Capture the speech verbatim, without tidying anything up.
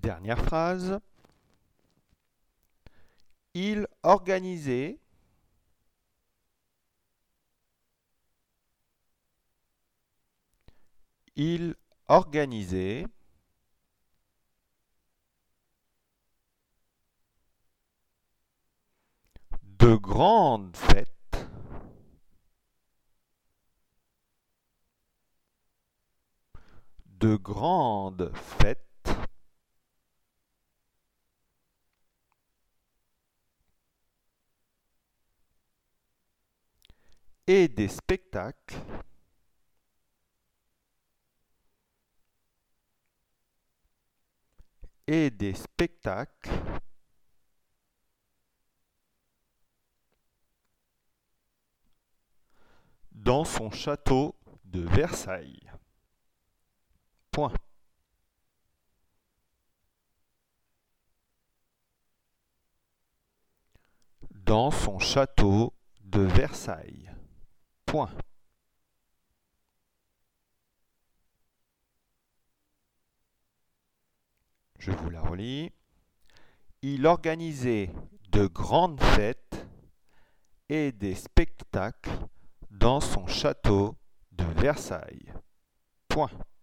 Dernière phrase. Il organisait Il organisait de grandes fêtes de grandes fêtes et des spectacles et des spectacles dans son château de Versailles. Point. Dans son château de Versailles. Point. Je vous la relis. Il organisait de grandes fêtes et des spectacles dans son château de Versailles. Point.